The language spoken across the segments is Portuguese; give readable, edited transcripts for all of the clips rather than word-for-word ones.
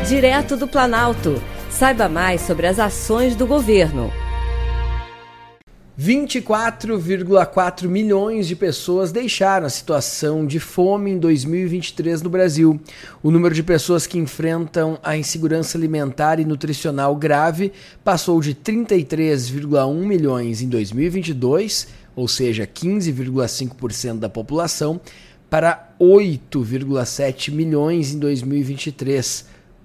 Direto do Planalto. Saiba mais sobre as ações do governo. 24,4 milhões de pessoas deixaram a situação de fome em 2023 no Brasil. O número de pessoas que enfrentam a insegurança alimentar e nutricional grave passou de 33,1 milhões em 2022, ou seja, 15,5% da população, para 8,7 milhões em 2023,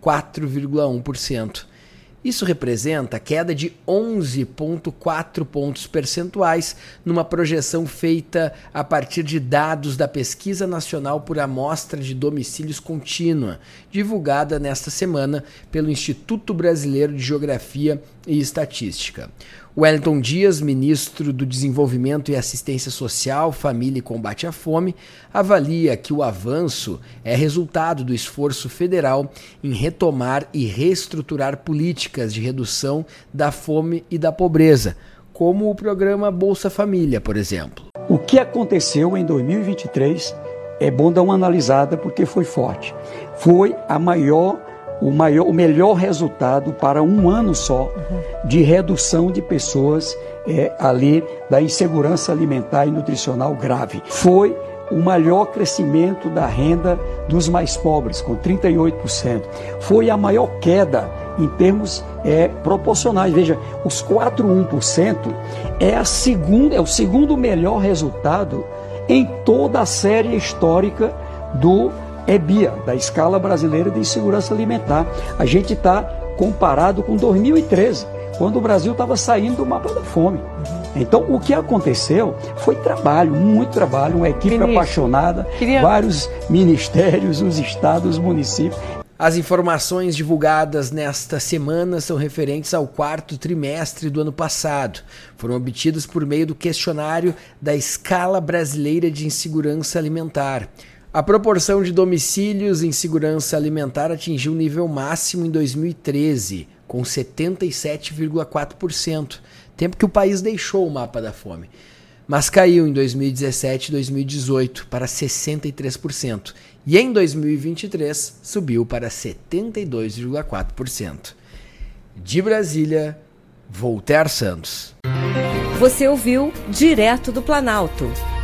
4,1%. Isso representa queda de 11,4 pontos percentuais numa projeção feita a partir de dados da Pesquisa Nacional por Amostra de Domicílios Contínua, divulgada nesta semana pelo Instituto Brasileiro de Geografia e Estatística. Wellington Dias, ministro do Desenvolvimento e Assistência Social, Família e Combate à Fome, avalia que o avanço é resultado do esforço federal em retomar e reestruturar políticas de redução da fome e da pobreza, como o programa Bolsa Família, por exemplo. O que aconteceu em 2023 é bom dar uma analisada porque foi forte. Foi o melhor resultado para um ano só de redução de pessoas ali da insegurança alimentar e nutricional grave. Foi o maior crescimento da renda dos mais pobres, com 38%. Foi a maior queda em termos proporcionais. Veja, os 4,1% é o segundo melhor resultado em toda a série histórica do EBIA, da Escala Brasileira de Insegurança Alimentar. A gente está comparado com 2013, quando o Brasil estava saindo do mapa da fome. Então, o que aconteceu foi trabalho, muito trabalho, uma equipe apaixonada, vários ministérios, os estados, os municípios. As informações divulgadas nesta semana são referentes ao quarto trimestre do ano passado. Foram obtidas por meio do questionário da Escala Brasileira de Insegurança Alimentar. A proporção de domicílios em segurança alimentar atingiu o nível máximo em 2013, com 77,4%, tempo que o país deixou o mapa da fome. Mas caiu em 2017 e 2018 para 63%, e em 2023 subiu para 72,4%. De Brasília, Voltaire Santos. Você ouviu Direto do Planalto.